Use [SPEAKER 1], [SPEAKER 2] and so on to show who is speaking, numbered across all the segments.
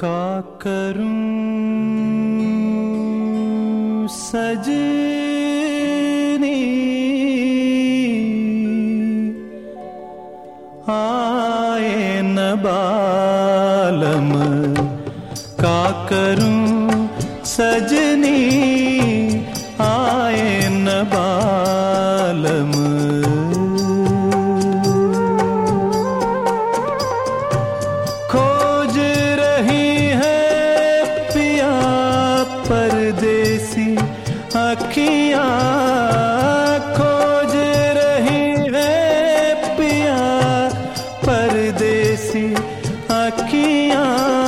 [SPEAKER 1] का करूं सजनी आए न बालम, का करूं सजनी आए न बालम। खोज रही है पिया परदेसी अखियां, खोज रही है पिया परदेसी अखियां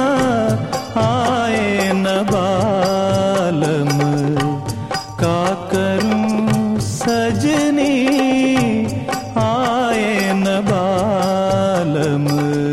[SPEAKER 1] आए न बालम, का करूं सजनी आए न बालम।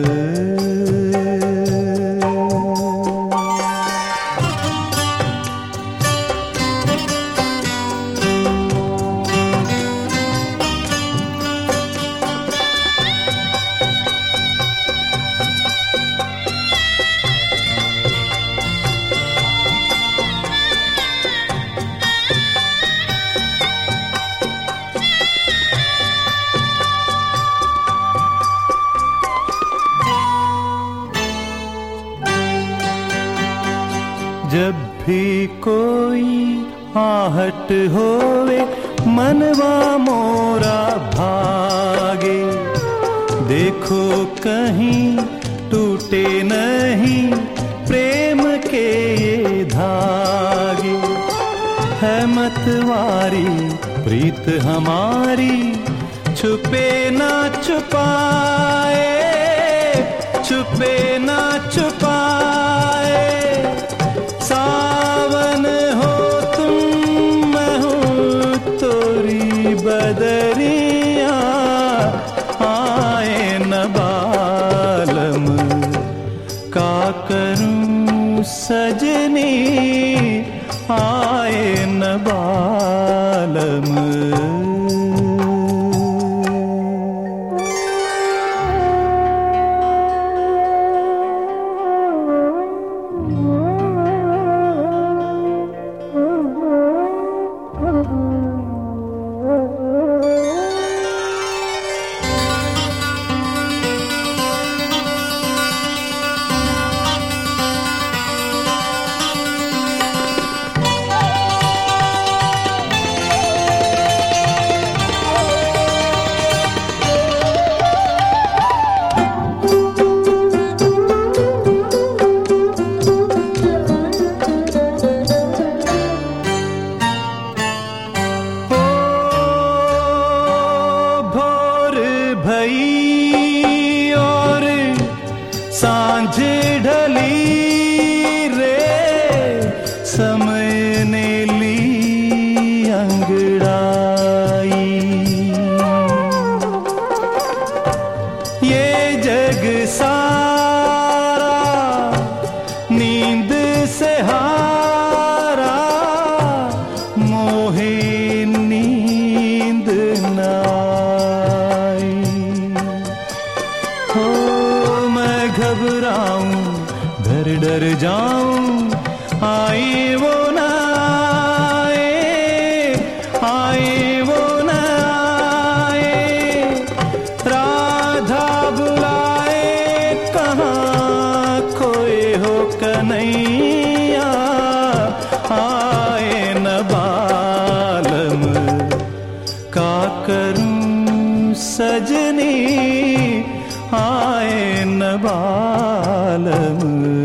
[SPEAKER 1] जब भी कोई आहट होवे मनवा मोरा भागे, देखो कहीं टूटे नहीं प्रेम के ये धागे। है मतवारी प्रीत हमारी छुपे ना छुपाए, छुपे ना छुपाए। सावन हो तुम मैं हूँ तोरी बदरिया आए न बालम, का करूं सजनी आए न बालम। भई और सांझ ढली रे, समय ने ली अंगड़ाई। ये जग सारा नींद से हारा, मोहे नींद ना हो। मैं घबराऊं डर डर जाऊं आए वो न आए, आए वो न आए। राधा बुलाए कहाँ खोए हो कन्हैया आए न बालम, का करूं सजनी आए न बालम।